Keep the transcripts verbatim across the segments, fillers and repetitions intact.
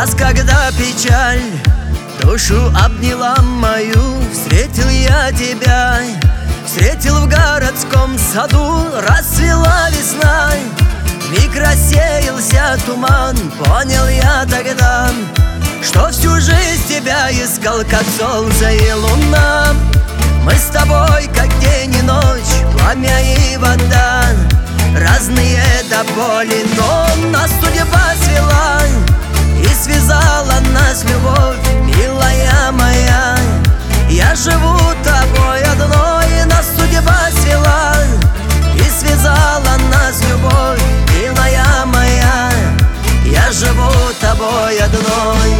Раз, когда печаль душу обняла мою, встретил я тебя, встретил в городском саду. Расцвела весна, вмиг рассеялся туман. Понял я тогда, что всю жизнь тебя искал, как солнце и луна. Мы с тобой, как день и ночь, пламя и вода, разные до боли, но нас судьба свела и связала нас любовь, милая моя. Я живу тобой одной, нас судьба свела и связала нас любовь, милая моя. Я живу тобой одной.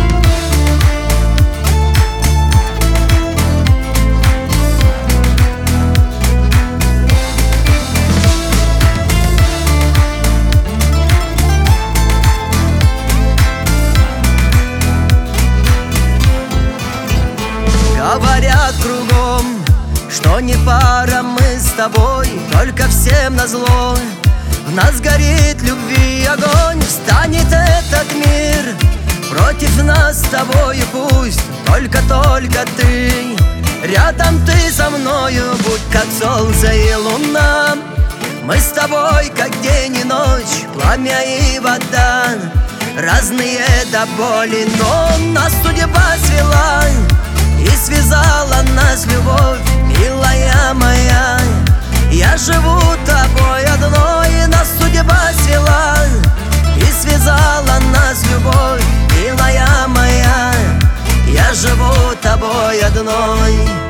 Говорят кругом, что не пара мы с тобой, только всем назло. В нас горит любви огонь, встанет этот мир против нас с тобой, пусть только-только ты рядом, ты со мною, будь как солнце и луна. Мы с тобой, как день и ночь, пламя и вода, разные до боли, но нас судьба свела и связала нас любовь, милая моя. Я живу тобой одной, нас судьба свела и связала нас любовь, милая моя. Я живу тобой одной.